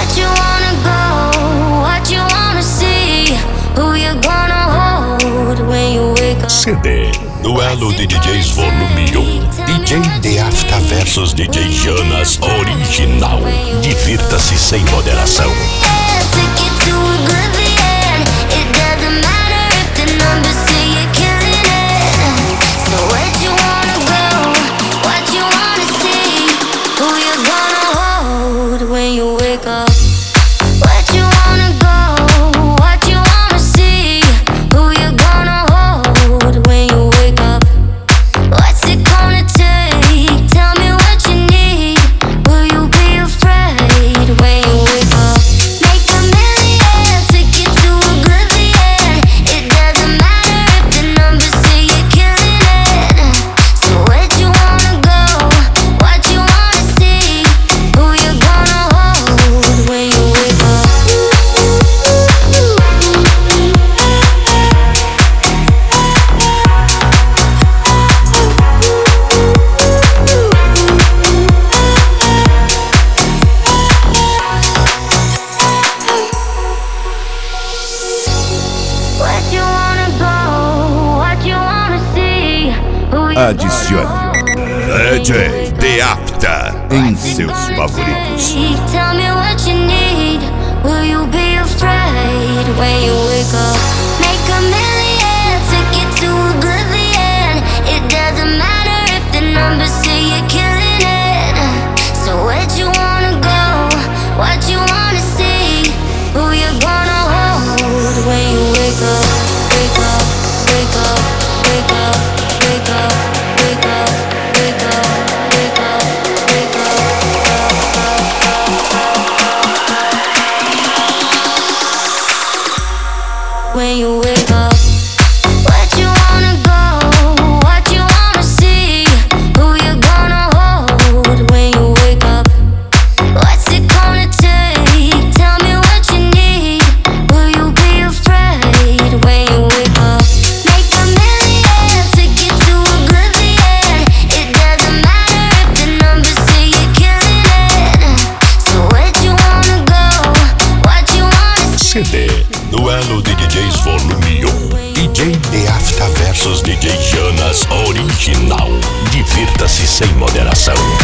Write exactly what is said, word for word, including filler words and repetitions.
What you wanna go, what you wanna see, who you gonna hold when you wake up. C D Duelo de D Js Volume um. D J The Afta versus D J Jonas Original. Divirta-se sem moderação. Adicione D J The Afta em seus favoritos. Tell me what you need. Will you be afraid when you wake up? Make a million, take it to oblivion. It doesn't matter if the numbers say you're killing it. So where'd you wanna go? What you wanna see? Who you gonna hold when you wake up? Wake up, wake up, wake up, wake up. Wake up, wake up, wake up, wake up. When you wake up, what you wanna go, what you wanna see, who you gonna hold when you wake up? What's it gonna take? Tell me what you need. Will you be afraid when you wake up? Make a million, take it to oblivion. It doesn't matter if the numbers say you're killing it. So where'd you wanna go? What you wanna see? C D Duelo de D Js Volume um. D J The Afta versus D J Jonas Original. Divirta-se sem moderação.